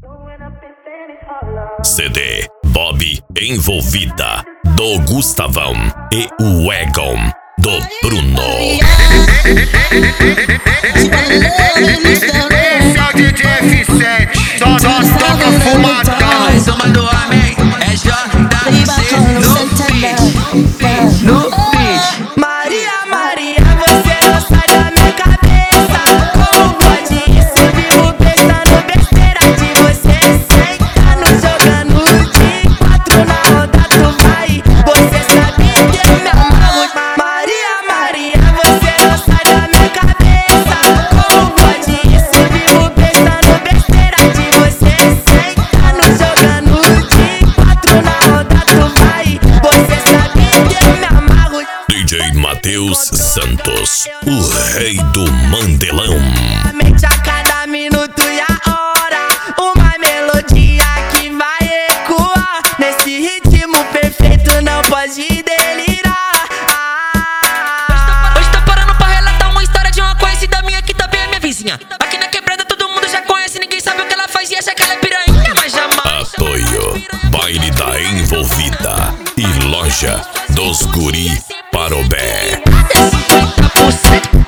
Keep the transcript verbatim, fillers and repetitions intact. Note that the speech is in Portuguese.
C D Bob Envolvida, do Gustavão, e o Egon, do Bruno. Esse é o D J F sete, só nós toca fumadão. Mais uma do homem, é J W C no beat, no beat. Maria, Maria, você não sai da minha cabeça. Como pode isso? Vivo pensando besteira de você. Sentando, jogando de quatro na roda, tu vai. Você sabe que eu me amarro. Maria, Maria, você não sai da minha cabeça. Como pode isso? Vivo pensando besteira de você. Sentando, jogando de quatro na roda, tu vai. Você sabe que eu me amarro. D J Matheus Santos, o rei do Mandelão. Mente a cada minuto e a hora, uma melodia que vai ecoar. Nesse ritmo perfeito não pode delirar. Ah. Hoje tô parando pra relatar uma história de uma conhecida minha que também é minha vizinha. Aqui na quebrada todo mundo já conhece, ninguém sabe o que ela faz e acha que ela é piranha, mas jamais. Apoio Baile da Envolvida e Loja dos Guri Parobé. cinquenta por cento